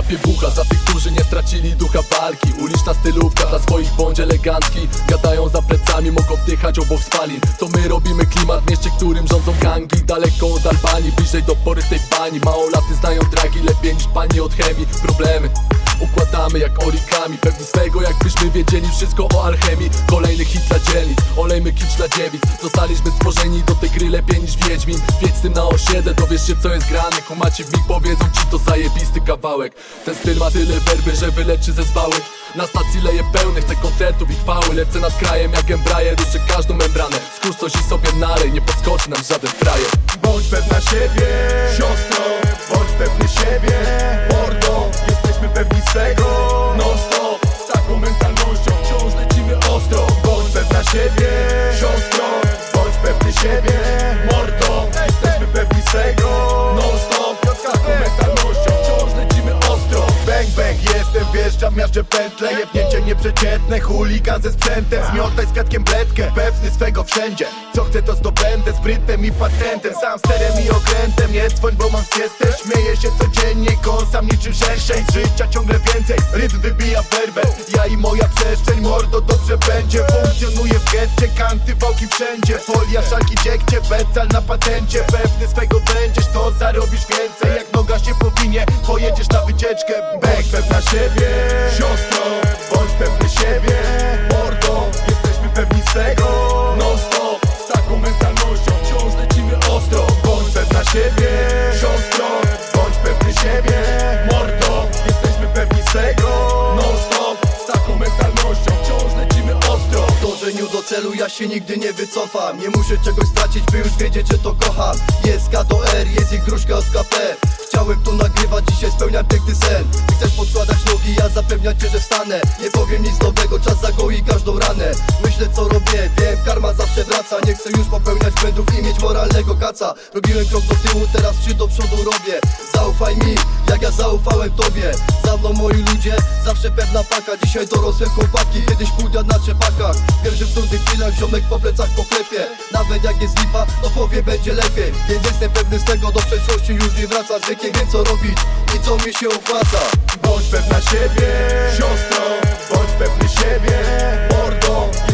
piebucha za tych, którzy nie stracili ducha walki. Uliczna stylówka dla swoich bądź elegancki. Gadają za plecami, mogą wdychać obok spalin. To my robimy klimat w mieście, którym rządzą gangi. Daleko od Albanii, bliżej do pory tej pani. Małolaty znają dragi lepiej niż pani od chemii. Problemy układamy jak origami, pewni swego jakbyśmy wiedzieli wszystko o alchemii. Kolejny hit dla dzielnic, olejmy kicz dla dziewic. Zostaliśmy stworzeni do tej gry lepiej niż Wiedźmin. Wiedź z tym na osiedle, dowiesz się co jest grane. Kumaci w mig powiedzą ci, to zajebisty kawałek. Ten styl ma tyle werby, że wyleczy ze zwały. Na stacji leje pełny, chcę koncertów i chwały. Lecę nad krajem jak embrajer, ruszę każdą membranę. Skórz coś i sobie nalej, nie podskoczy nam żaden frajer. Bądź pewna siebie, siostro, bądź pewny siebie, mordo. Jesteśmy pewni swego, non stop. Z taką mentalnością wciąż lecimy ostro. Bądź pewna siebie, siostro, bądź pewny siebie, mordo. Jesteśmy pewni swego, non stop. Z taką mentalnością wciąż lecimy ostro. Bang bang, jestem, wjeżdżam, miażdżę pętle. Jebnięcie nieprzeciętne, chuligan ze sprzętem. Zmiotaj z kwiatkiem bledkę, pewny swego wszędzie. Co chcę to zdobędę, sprytem i patentem. Sam sterem i okrętem, nie dzwoń, bo mam siestę. Śmieję się codziennie, kąsam niczym szerszeń. Z życia ciągle więcej, rytm wybija werbę. Ja i moja przestrzeń, mordo dobrze będzie. Funkcjonuje w getcie, kanty, wałki wszędzie. Folia, szalki, dziekcie, becal na patencie. Pewny swego będziesz, to zarobisz więcej. Jak noga się powinie, pojedziesz na wycieczkę. Bang, pewna siebie, siostro, bądź pewny siebie, mordo. Jesteśmy pewni swego, non stop. Z taką mentalnością wciąż lecimy ostro. Bądź pewna siebie, siostro, bądź pewny siebie, mordo. Jesteśmy pewni swego, non stop. Z taką mentalnością wciąż lecimy ostro. W dążeniu do celu ja się nigdy nie wycofam. Nie muszę czegoś stracić, by już wiedzieć, że to kocham. Jest K do R, jest ich gruszka z KP. Chciałem tu nagrywać, dzisiaj spełniam piękny sen. Chcesz podkładać nogi, ja zapewniam cię, że wstanę. Nie powiem nic nowego, czas zagoi każdą ranę. Myślę co robię, wiem, karma zawsze wraca. Nie chcę już popełniać błędów i mieć moralnego kaca. Robiłem krok do tyłu, teraz 3 do przodu robię. Zaufaj mi, jak ja zaufałem tobie. Za mną moi ludzie, zawsze pewna paka. Dzisiaj dorosłe chłopaki, kiedyś pół dnia na trzepakach. Wiem, że w trudnych chwilach ziomek po plecach poklepie. Nawet jak jest lipa, to powie będzie lepiej. Więc jestem pewny z tego, do przeszłości już nie wraca. Z wiekiem wiem co robić i co mi się opłaca. Bądź pewna siebie, siostro, bądź pewny siebie, mordo.